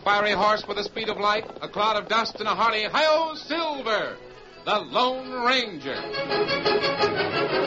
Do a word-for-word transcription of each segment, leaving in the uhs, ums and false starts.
fiery horse with the speed of light, a cloud of dust, and a hearty hi-yo Silver, the Lone Ranger.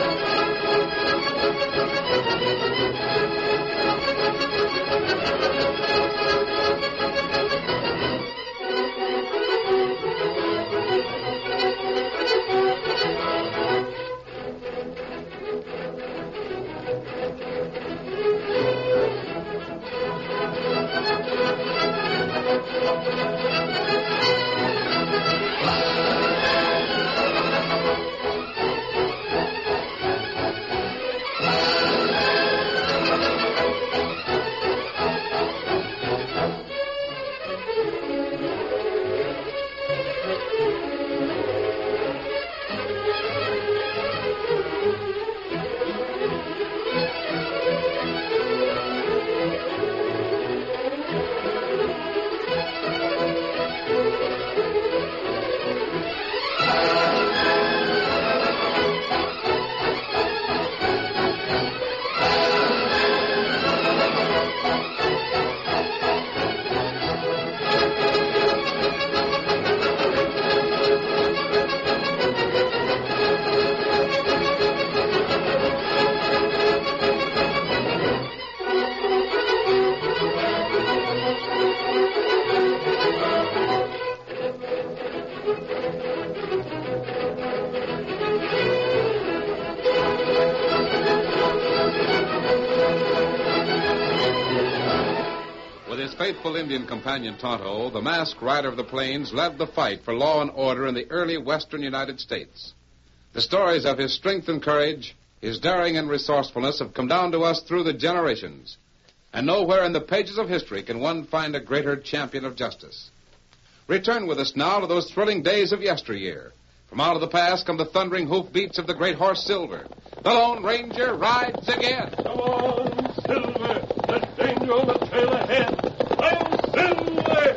Faithful Indian companion Tonto, the masked rider of the plains, led the fight for law and order in the early western United States. The stories of his strength and courage, his daring and resourcefulness have come down to us through the generations. And nowhere in the pages of history can one find a greater champion of justice. Return with us now to those thrilling days of yesteryear. From out of the past come the thundering hoofbeats of the great horse Silver. The Lone Ranger rides again. Come on, Silver. There's danger on the trail ahead. I'm Silver!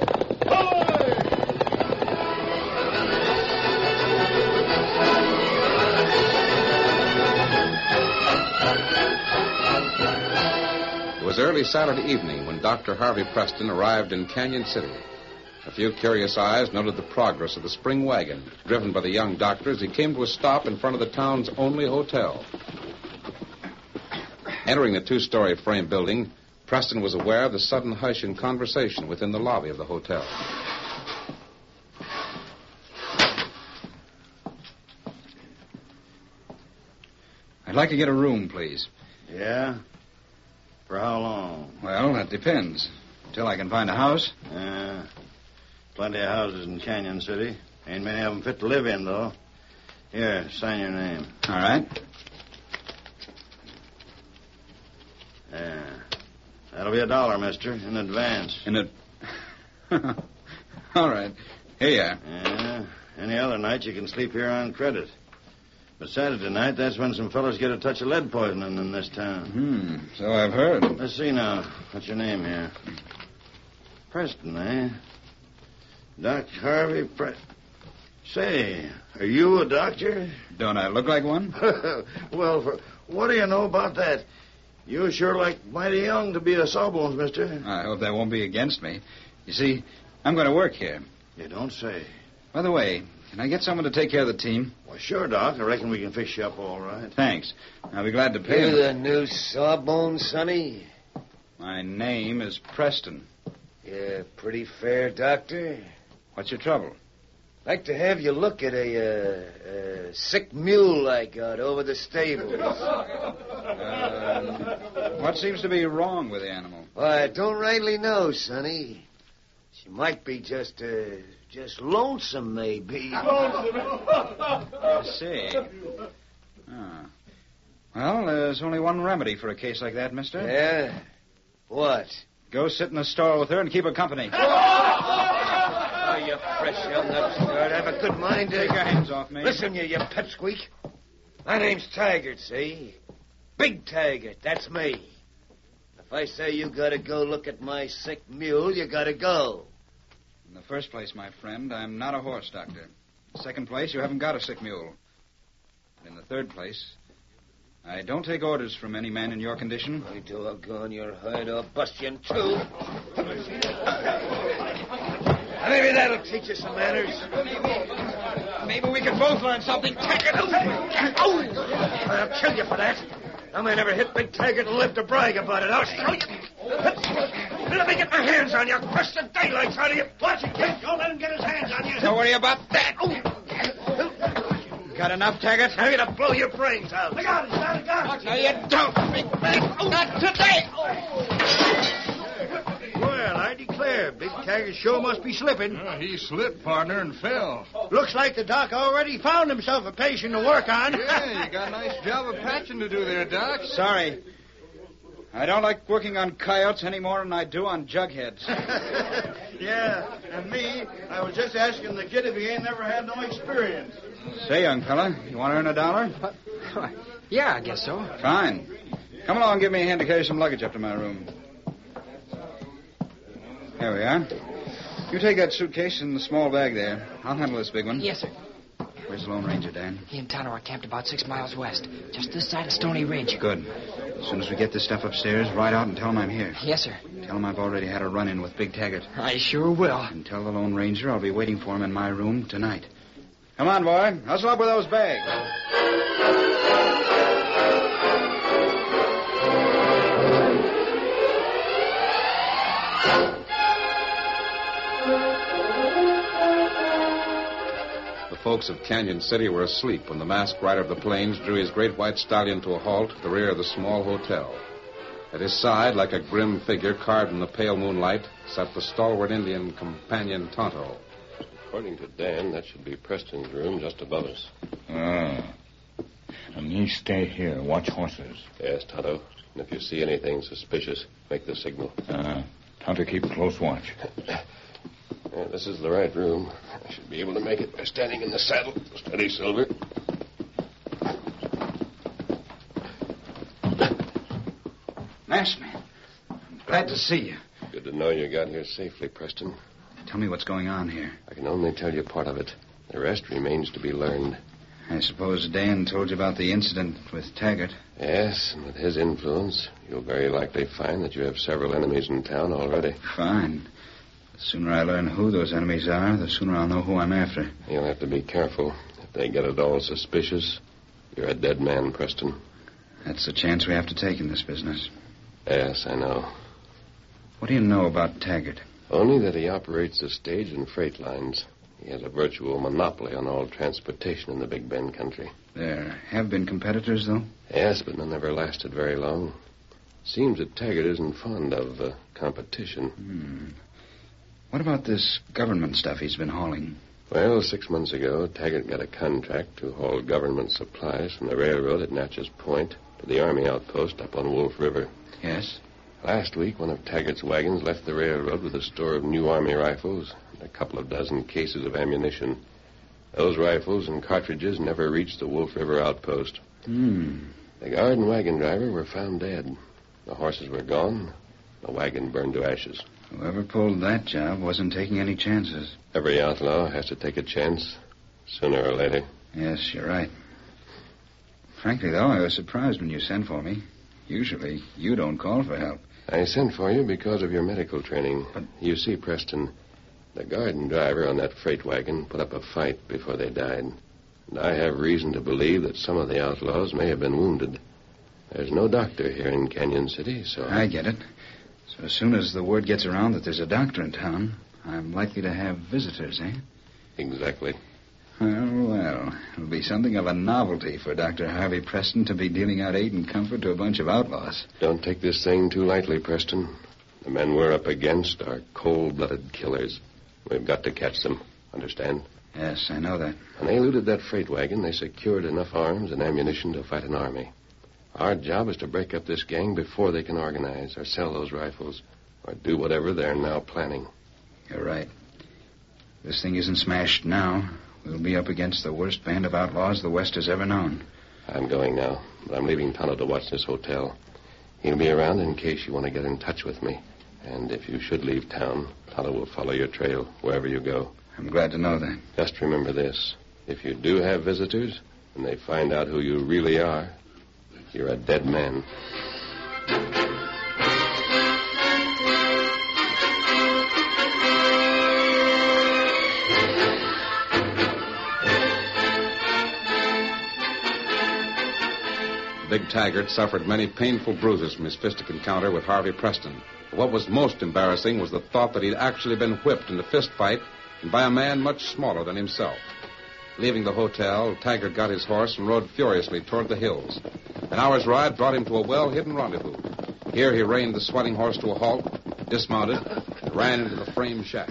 Hi! It was early Saturday evening when Doctor Harvey Preston arrived in Canyon City. A few curious eyes noted the progress of the spring wagon, driven by the young doctor as he came to a stop in front of the town's only hotel. Entering the two-story frame building, Preston was aware of the sudden hush in conversation within the lobby of the hotel. I'd like to get a room, please. Yeah? For how long? Well, that depends. Until I can find a house. Yeah. Plenty of houses in Canyon City. Ain't many of them fit to live in, though. Here, sign your name. All right. Yeah. That'll be a dollar, mister, in advance. In a... All right. Here you are. Yeah. Any other night you can sleep here on credit. But Saturday night, that's when some fellas get a touch of lead poisoning in this town. Hmm. So I've heard. Let's see now. What's your name here? Preston, eh? Doc Harvey Preston. Say, are you a doctor? Don't I look like one? Well, for, what do you know about that? You sure like mighty young to be a sawbones, mister. I hope that won't be against me. You see, I'm going to work here. You don't say. By the way, can I get someone to take care of the team? Well, sure, Doc. I reckon we can fix you up all right. Thanks. I'll be glad to pay You him. the new sawbones, Sonny? My name is Preston. Yeah, pretty fair, Doctor. What's your trouble? Like to have you look at a, uh, uh, sick mule I got over the stables. Um, what seems to be wrong with the animal? Well, I don't rightly know, Sonny. She might be just, uh, just lonesome, maybe. I see. Ah. Well, there's only one remedy for a case like that, mister. Yeah? What? Go sit in the store with her and keep her company. Oh, you fresh young upstart. Have a good mind to... Take your hands off me. Listen, you, you pipsqueak. My name's Taggart, see? Big Taggart, that's me. If I say you gotta go look at my sick mule, you gotta go. In the first place, my friend, I'm not a horse doctor. In the second place, you haven't got a sick mule. And in the third place, I don't take orders from any man in your condition. I doggone your hide, I'll bust you in two. Maybe that'll teach you some manners. Maybe we can both learn something. Taggart! Oh! I'll kill you for that. I may never hit Big Taggart and live to brag about it. I'll show you. Let me get my hands on you. Crush the daylights out of you. Watch it, kid. Don't let him get his hands on you. Don't worry about that. Oh. Got enough, Taggart? I'm going to blow your brains out. I got it. I got it. No, you don't, big bag. Oh, not today. Well, I declare, Big Taggart sure must be slipping. Uh, he slipped, partner, and fell. Looks like the doc already found himself a patient to work on. Yeah, you got a nice job of patching to do there, Doc. Sorry. I don't like working on coyotes any more than I do on jugheads. Yeah, and me, I was just asking the kid if he ain't never had no experience. Say, young fella, you want to earn a dollar? Uh, yeah, I guess so. Fine. Come along and give me a hand to carry some luggage up to my room. There we are. You take that suitcase and the small bag there. I'll handle this big one. Yes, sir. Where's the Lone Ranger, Dan? He and Tonto are camped about six miles west, just this side of Stony Ridge. Good. As soon as we get this stuff upstairs, ride out and tell him I'm here. Yes, sir. Tell him I've already had a run-in with Big Taggart. I sure will. And tell the Lone Ranger I'll be waiting for him in my room tonight. Come on, boy. Hustle up with those bags. The folks of Canyon City were asleep when the masked rider of the plains drew his great white stallion to a halt at the rear of the small hotel. At his side, like a grim figure carved in the pale moonlight, sat the stalwart Indian companion Tonto. According to Dan, that should be Preston's room just above us. Ah. And me stay here, watch horses. Yes, Tonto. And if you see anything suspicious, make the signal. Uh, Tonto keep close watch. Yeah, this is the right room. I should be able to make it by standing in the saddle. Steady, Silver. Masked man. I'm glad to see you. Good to know you got here safely, Preston. Tell me what's going on here. I can only tell you part of it. The rest remains to be learned. I suppose Dan told you about the incident with Taggart. Yes, and with his influence, you'll very likely find that you have several enemies in town already. Fine. The sooner I learn who those enemies are, the sooner I'll know who I'm after. You'll have to be careful. If they get at all suspicious, you're a dead man, Preston. That's the chance we have to take in this business. Yes, I know. What do you know about Taggart? Only that he operates the stage and freight lines. He has a virtual monopoly on all transportation in the Big Bend country. There have been competitors, though? Yes, but none ever lasted very long. Seems that Taggart isn't fond of uh, competition. Hmm. What about this government stuff he's been hauling? Well, six months ago, Taggart got a contract to haul government supplies from the railroad at Natchez Point to the Army outpost up on Wolf River. Yes? Last week, one of Taggart's wagons left the railroad with a store of new Army rifles and a couple of dozen cases of ammunition. Those rifles and cartridges never reached the Wolf River outpost. Hmm. The guard and wagon driver were found dead. The horses were gone. The wagon burned to ashes. Whoever pulled that job wasn't taking any chances. Every outlaw has to take a chance, sooner or later. Yes, you're right. Frankly, though, I was surprised when you sent for me. Usually, you don't call for help. I sent for you because of your medical training. But you see, Preston, the guard and driver on that freight wagon put up a fight before they died. And I have reason to believe that some of the outlaws may have been wounded. There's no doctor here in Canyon City, so... I get it. So as soon as the word gets around that there's a doctor in town, I'm likely to have visitors, eh? Exactly. Well, well, it'll be something of a novelty for Doctor Harvey Preston to be dealing out aid and comfort to a bunch of outlaws. Don't take this thing too lightly, Preston. The men we're up against are cold-blooded killers. We've got to catch them, understand? Yes, I know that. When they looted that freight wagon, they secured enough arms and ammunition to fight an army. Our job is to break up this gang before they can organize or sell those rifles or do whatever they're now planning. You're right. If this thing isn't smashed now, we'll be up against the worst band of outlaws the West has ever known. I'm going now, but I'm leaving Tonto to watch this hotel. He'll be around in case you want to get in touch with me. And if you should leave town, Tonto will follow your trail wherever you go. I'm glad to know that. Just remember this. If you do have visitors, and they find out who you really are, you're a dead man. Big Taggart suffered many painful bruises from his fistic encounter with Harvey Preston. But what was most embarrassing was the thought that he'd actually been whipped in a fist fight and by a man much smaller than himself. Leaving the hotel, Taggart got his horse and rode furiously toward the hills. An hour's ride brought him to a well-hidden rendezvous. Here he reined the sweating horse to a halt, dismounted, and ran into the frame shack.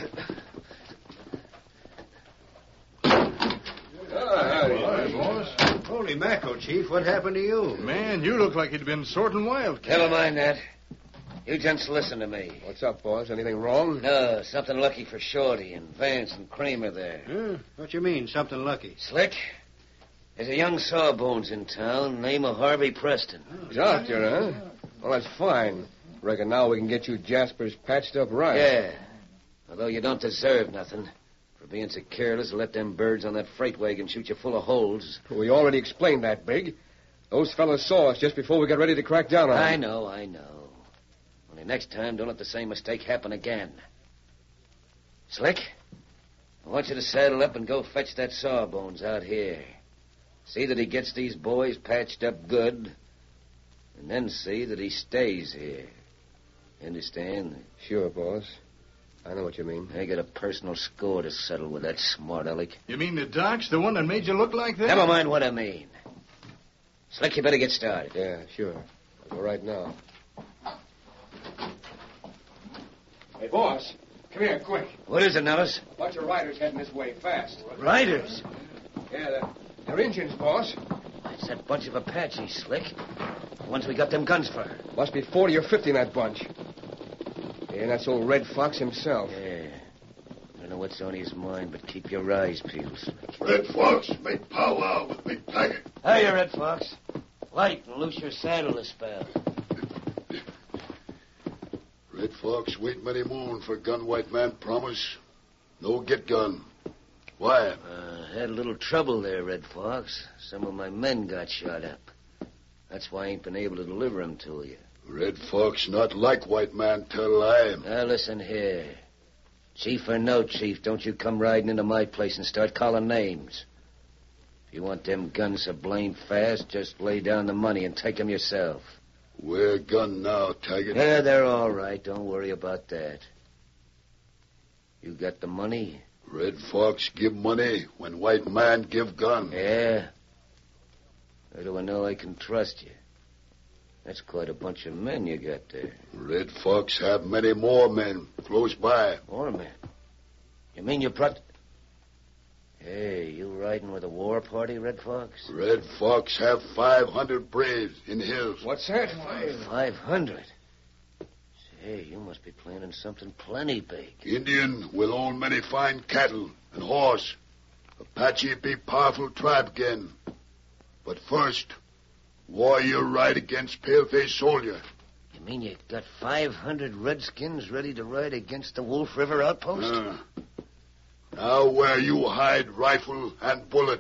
Holy mackerel, Chief. What happened to you? Man, you look like you'd been sorting wildcats. Never mind that. You gents listen to me. What's up, boss? Anything wrong? No, something lucky for Shorty and Vance and Kramer there. Huh? What you mean, something lucky? Slick, there's a young sawbones in town, name of Harvey Preston. Doctor, huh? Well, that's fine. Reckon now we can get you Jaspers patched up right. Yeah, although you don't deserve nothing for being so careless to let them birds on that freight wagon shoot you full of holes. We already explained that, Big. Those fellas saw us just before we got ready to crack down on them. I know, I know. Only next time, don't let the same mistake happen again. Slick, I want you to saddle up and go fetch that sawbones out here. See that he gets these boys patched up good, and then see that he stays here. Understand? Sure, boss. I know what you mean. I got a personal score to settle with that smart aleck. You mean the doc's the one that made you look like that? Never mind what I mean. Slick, you better get started. Yeah, sure. I'll go right now. Hey, boss, come here, quick. What is it, Nellis? A bunch of riders heading this way, fast. Riders? Yeah, they're, they're Indians, boss. It's that bunch of Apaches, Slick. The ones we got them guns for. Must be forty or fifty in that bunch. Yeah, and that's old Red Fox himself. Yeah. I don't know what's on his mind, but keep your eyes peeled, Slick. Red Fox, make powwow with Big Taggart. Hiya, Red Fox. Light and loose your saddle a spell. Red Fox wait many moon for gun white man promise. No get gun. Why? Uh, had a little trouble there, Red Fox. Some of my men got shot up. That's why I ain't been able to deliver 'em to you. Red Fox not like white man tell lie. Now, listen here. Chief or no chief, don't you come riding into my place and start calling names. If you want them guns so blame fast, just lay down the money and take 'em yourself. Where gun now, Taggart? Yeah, they're all right. Don't worry about that. You got the money? Red Fox give money when white man give gun. Yeah? How do I know I can trust you? That's quite a bunch of men you got there. Red Fox have many more men close by. More men? You mean you brought... Hey, you riding with a war party, Red Fox? Red Fox have five hundred braves in the hills. What's that? Five hundred? Say, you must be planning something plenty big. Indian will own many fine cattle and horse. Apache be powerful tribe again. But first, warrior ride against pale-face soldier. You mean you got five hundred redskins ready to ride against the Wolf River outpost? Uh, now where you hide rifle and bullet.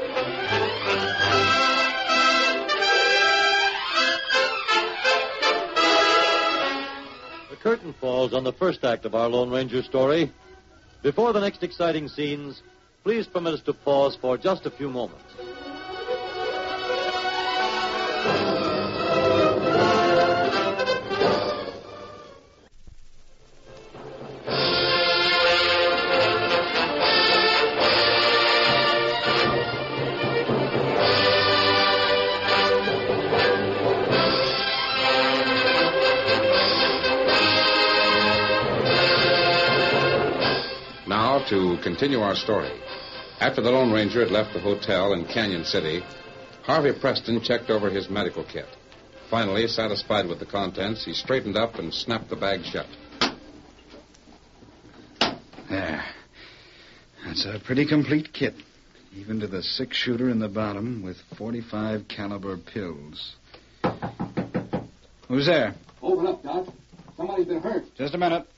The curtain falls on the first act of our Lone Ranger story. Before the next exciting scenes, please permit us to pause for just a few moments. Now, to continue our story. After the Lone Ranger had left the hotel in Canyon City, Harvey Preston checked over his medical kit. Finally, satisfied with the contents, he straightened up and snapped the bag shut. There. That's a pretty complete kit. Even to the six-shooter in the bottom with forty-five caliber pills. Who's there? Open up, Doc. Somebody's been hurt. Just a minute.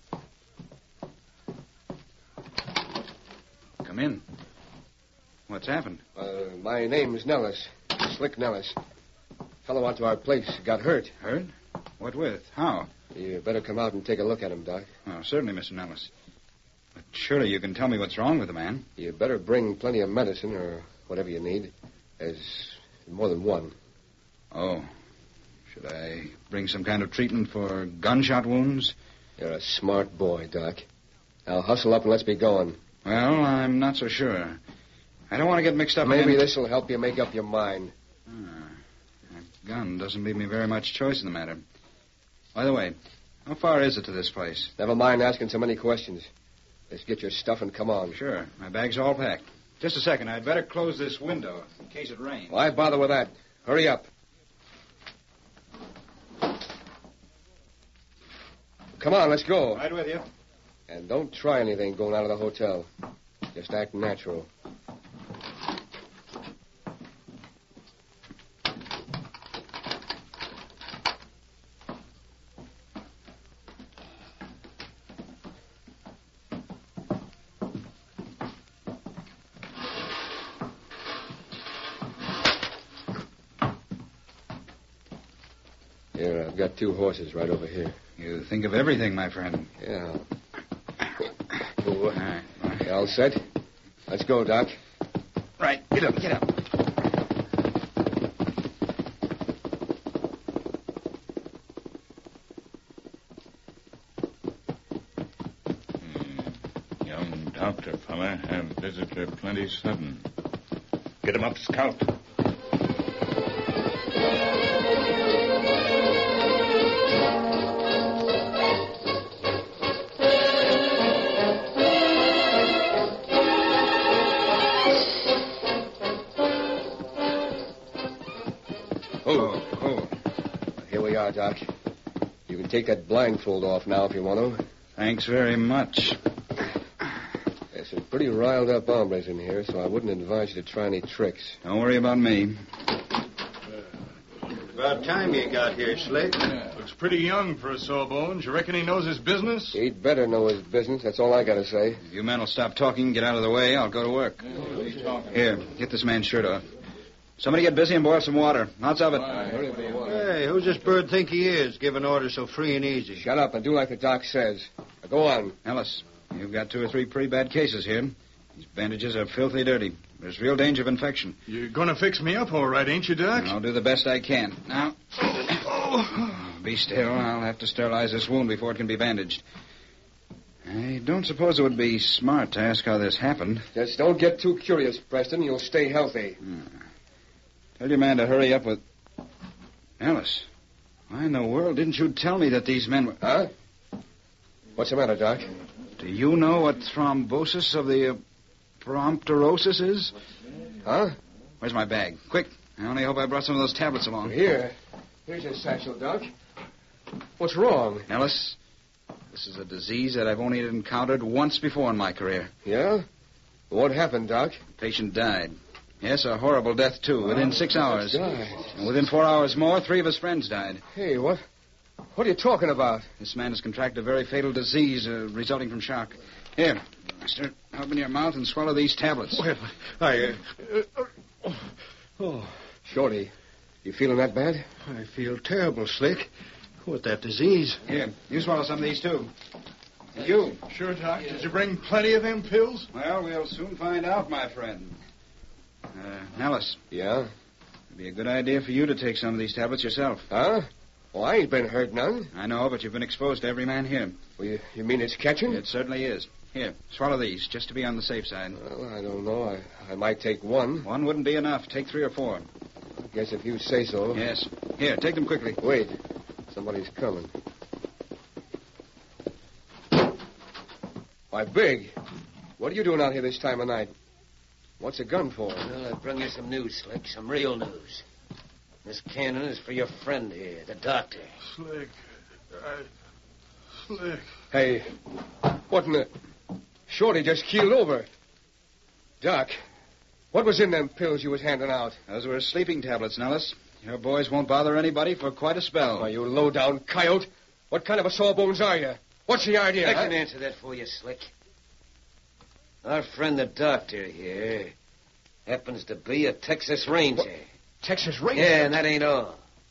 Come in. What's happened? Uh, my name's Nellis. Slick Nellis. fellow out to our place got hurt. Hurt? What with? How? You better come out and take a look at him, Doc. Oh, certainly, Mister Nellis. But surely you can tell me what's wrong with the man. You better bring plenty of medicine or whatever you need. There's more than one. Oh. Should I bring some kind of treatment for gunshot wounds? You're a smart boy, Doc. Now hustle up and let's be going. Well, I'm not so sure. I don't want to get mixed up Maybe in... this will help you make up your mind. Ah, a gun doesn't leave me very much choice in the matter. By the way, how far is it to this place? Never mind asking so many questions. Let's get your stuff and come on. Sure. My bag's all packed. Just a second. I'd better close this window in case it rains. Why bother with that? Hurry up. Come on, let's go. Right with you. And don't try anything going out of the hotel. Just act natural. Here, I've got two horses right over here. You think of everything, my friend. Yeah. Oh, all right. You all set? Let's go, Doc. Right. Get up, get up. Hmm. Young doctor fella have visitor plenty sudden. Get him up, Scout. Oh, oh. Here we are, Doc. You can take that blindfold off now if you want to. Thanks very much. There's some pretty riled up hombres in here, so I wouldn't advise you to try any tricks. Don't worry about me. About time you got here, Slick. Yeah, looks pretty young for a sawbones. You reckon he knows his business? He'd better know his business. That's all I got to say. If you men will stop talking, get out of the way, I'll go to work. Here, get this man's shirt off. Somebody get busy and boil some water. Lots of it. Hey, who's this bird think he is, giving orders so free and easy? Shut up and do like the doc says. Now go on. Ellis, you've got two or three pretty bad cases here. These bandages are filthy dirty. There's real danger of infection. You're going to fix me up all right, ain't you, Doc? I'll do the best I can. Now, be still. I'll have to sterilize this wound before it can be bandaged. I don't suppose it would be smart to ask how this happened. Just don't get too curious, Preston. You'll stay healthy. Hmm. Tell your man to hurry up with... Alice, why in the world didn't you tell me that these men were... Huh? What's the matter, Doc? Do you know what thrombosis of the uh, promptorosis is? Huh? Where's my bag? Quick. I only hope I brought some of those tablets along. Here. Here's your satchel, Doc. What's wrong? Alice, this is a disease that I've only encountered once before in my career. Yeah? What happened, Doc? The patient died. Yes, a horrible death, too, within six hours. Died. And within four hours more, three of his friends died. Hey, what? What are you talking about? This man has contracted a very fatal disease uh, resulting from shock. Here, mister, open your mouth and swallow these tablets. Well, I... Uh, uh, oh, Shorty, you feeling that bad? I feel terrible, Slick. With that disease. Here, you swallow some of these, too. And you. Sure, Doc. Did you bring plenty of them pills? Well, we'll soon find out, my friend. Uh, Alice. Yeah? It'd be a good idea for you to take some of these tablets yourself. Huh? Well, I ain't been hurt none. I know, but you've been exposed to every man here. Well, you, you mean it's catching? It certainly is. Here, swallow these, just to be on the safe side. Well, I don't know. I, I might take one. One wouldn't be enough. Take three or four. I guess if you say so. Yes. Here, take them quickly. Wait. Somebody's coming. Why, Big, what are you doing out here this time of night? What's a gun for? Well, I bring you some news, Slick, some real news. This cannon is for your friend here, the doctor. Slick. I... Slick. Hey, what in the... Shorty just keeled over. Doc, what was in them pills you was handing out? Those were sleeping tablets, Nellis. Your boys won't bother anybody for quite a spell. Why, you low-down coyote. What kind of a sawbones are you? What's the idea? I huh? can answer that for you, Slick. Our friend the doctor here happens to be a Texas Ranger. What? Texas Ranger? Yeah, and that ain't all.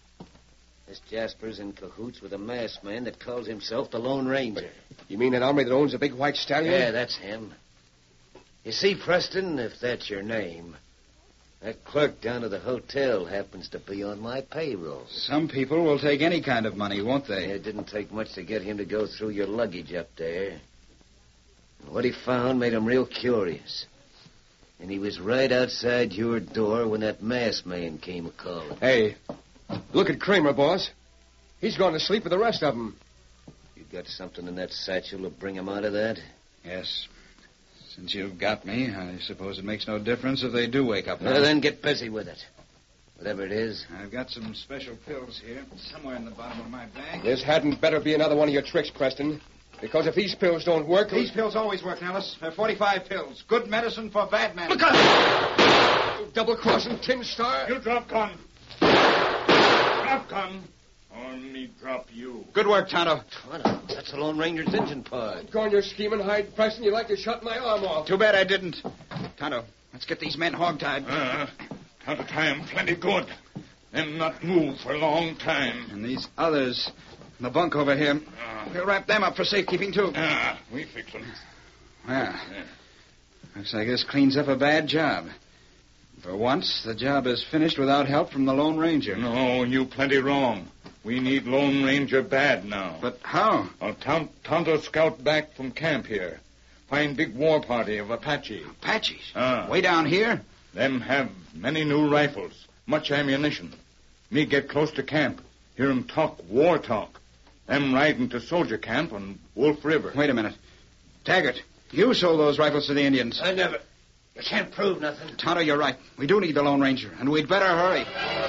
This Jasper's in cahoots with a masked man that calls himself the Lone Ranger. You mean that hombre that owns a big white stallion? Yeah, that's him. You see, Preston, if that's your name, that clerk down at the hotel happens to be on my payroll. Some people will take any kind of money, won't they? It didn't take much to get him to go through your luggage up there. And what he found made him real curious. And he was right outside your door when that masked man came a-calling. Hey, look at Kramer, boss. He's gone to sleep with the rest of them. You got something in that satchel to bring him out of that? Yes. Since you've got me, I suppose it makes no difference if they do wake up now. Well, then get busy with it. Whatever it is. I've got some special pills here, somewhere in the bottom of my bag. This hadn't better be another one of your tricks, Preston. Because if these pills don't work... These pills always work, Nellis. They're forty-five pills. Good medicine for bad men. Look out! You double-crossing tin star. You drop gun. Drop gun. Only drop you. Good work, Tonto. Tonto? That's the Lone Ranger's engine pod. Go on your scheming hide, Preston. You like to shut my arm off. Too bad I didn't. Tonto, let's get these men hogtied. Uh, Tonto tie 'em plenty good. Then not move for a long time. And these others in the bunk over here, uh, we'll wrap them up for safekeeping, too. Ah, uh, we fix them. Well, yeah. Looks like this cleans up a bad job. For once, the job is finished without help from the Lone Ranger. No, you plenty wrong. We need Lone Ranger bad now. But how? I'll Ton- Tonto scout back from camp here. Find big war party of Apache. Apaches? Ah. Way down here? Them have many new rifles, much ammunition. Me get close to camp, hear 'em talk war talk. Them riding to soldier camp on Wolf River. Wait a minute. Taggart, you sold those rifles to the Indians. I never. You can't prove nothing. Tonto, you're right. We do need the Lone Ranger, and we'd better hurry.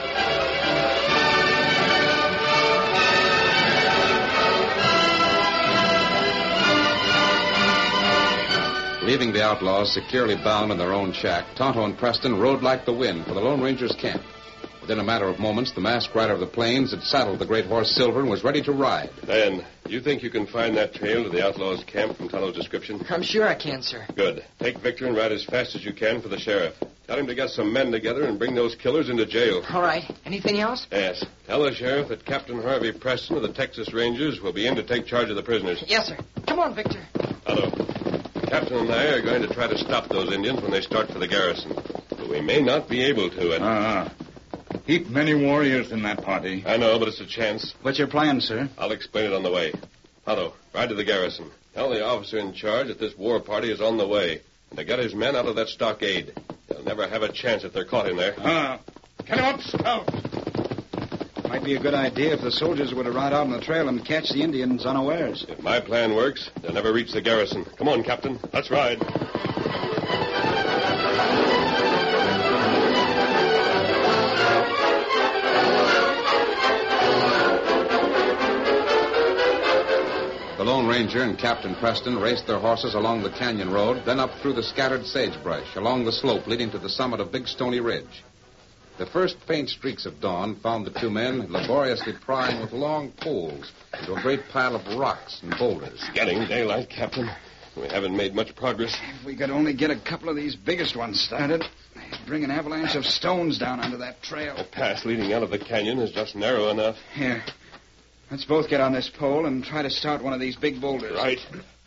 Leaving the outlaws securely bound in their own shack, Tonto and Preston rode like the wind for the Lone Ranger's camp. Within a matter of moments, the masked rider of the plains had saddled the great horse Silver and was ready to ride. Dan, you think you can find that trail to the outlaws' camp from Tonto's description? I'm sure I can, sir. Good. Take Victor and ride as fast as you can for the sheriff. Tell him to get some men together and bring those killers into jail. All right. Anything else? Yes. Tell the sheriff that Captain Harvey Preston of the Texas Rangers will be in to take charge of the prisoners. Yes, sir. Come on, Victor. Tonto, Captain and I are going to try to stop those Indians when they start for the garrison. But we may not be able to. And... Uh-huh. Heap many warriors in that party. I know, but it's a chance. What's your plan, sir? I'll explain it on the way. Tonto, ride to the garrison. Tell the officer in charge that this war party is on the way, and to get his men out of that stockade. They'll never have a chance if they're caught in there. Ah, uh, get him up, Scout. Might be a good idea if the soldiers were to ride out on the trail and catch the Indians unawares. If my plan works, they'll never reach the garrison. Come on, Captain. Let's ride. The Lone Ranger and Captain Preston raced their horses along the canyon road, then up through the scattered sagebrush, along the slope leading to the summit of Big Stony Ridge. The first faint streaks of dawn found the two men laboriously prying with long poles into a great pile of rocks and boulders. It's getting daylight, Captain. We haven't made much progress. If we could only get a couple of these biggest ones started, they'd bring an avalanche of stones down onto that trail. The path leading out of the canyon is just narrow enough. Here. Let's both get on this pole and try to start one of these big boulders. Right.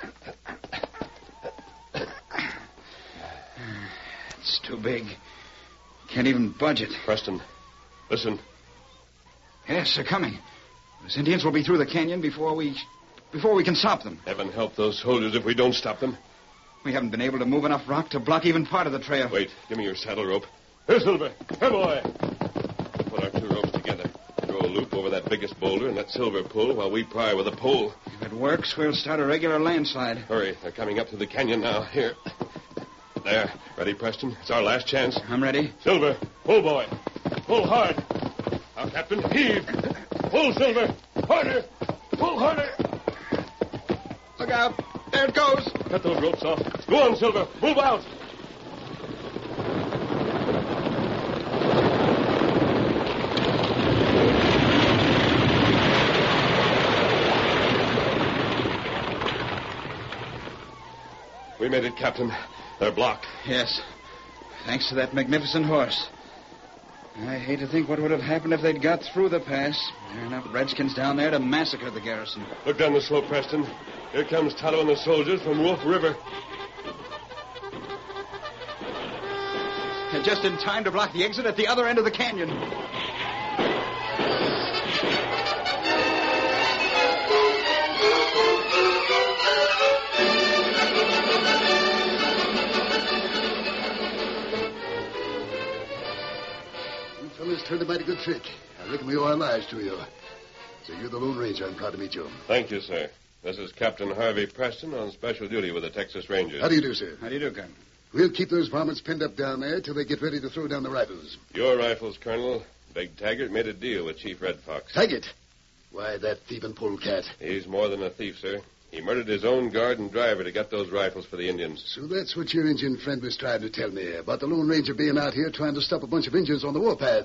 It's too big. Can't even budge it. Preston, listen. Yes, they're coming. Those Indians will be through the canyon before we... before we can stop them. Heaven help those soldiers if we don't stop them. We haven't been able to move enough rock to block even part of the trail. Wait, give me your saddle rope. Here, Silver. Here, boy. Put our two ropes together. Throw a loop over that biggest boulder and let Silver pull while we pry with a pole. If it works, we'll start a regular landslide. Hurry. They're coming up through the canyon now. Here. There. Ready, Preston? It's our last chance. I'm ready. Silver, pull, boy. Pull hard. Now, Captain, heave. Pull, Silver. Harder. Pull harder. Look out. There it goes. Cut those ropes off. Go on, Silver. Move out. We made it, Captain. They're blocked. Yes. Thanks to that magnificent horse. I hate to think what would have happened if they'd got through the pass. There are enough Redskins down there to massacre the garrison. Look down the slope, Preston. Here comes Tonto and the soldiers from Wolf River. They're just in time to block the exit at the other end of the canyon. You fellas turned a mighty good trick. I reckon we owe our lives to you. So you're the Lone Ranger. I'm proud to meet you. Thank you, sir. This is Captain Harvey Preston on special duty with the Texas Rangers. How do you do, sir? How do you do, Colonel? We'll keep those varmints pinned up down there till they get ready to throw down the rifles. Your rifles, Colonel. Big Taggart made a deal with Chief Red Fox. Taggart? Why, that thieving polecat. He's more than a thief, sir. He murdered his own guard and driver to get those rifles for the Indians. So that's what your Indian friend was trying to tell me about the Lone Ranger being out here trying to stop a bunch of Indians on the warpath.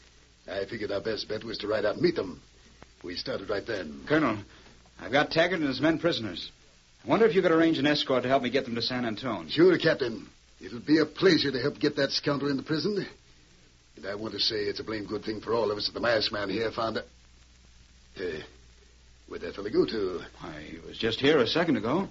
I figured our best bet was to ride out and meet them. We started right then. Colonel, I've got Taggart and his men prisoners. I wonder if you could arrange an escort to help me get them to San Antone. Sure, Captain. It'll be a pleasure to help get that scoundrel into prison. And I want to say it's a blame good thing for all of us that the masked man here found a... Uh, where'd that fella go to? Why, he was just here a second ago.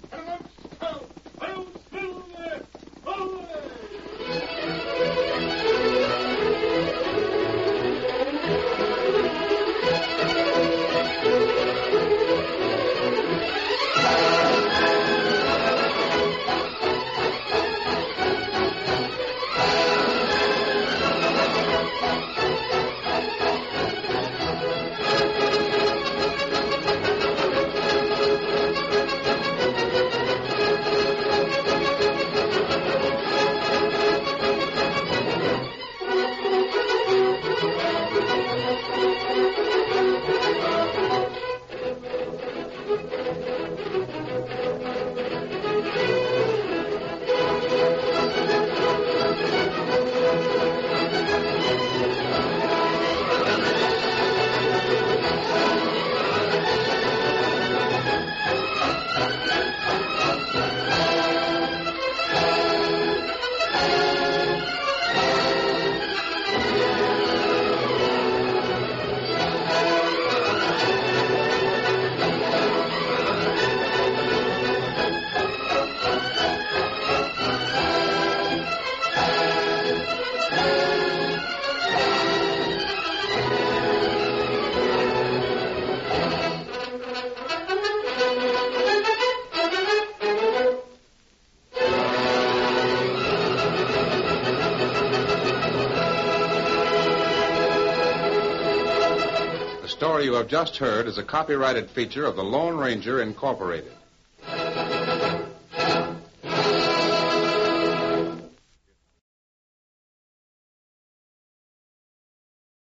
The story you have just heard is a copyrighted feature of the Lone Ranger Incorporated.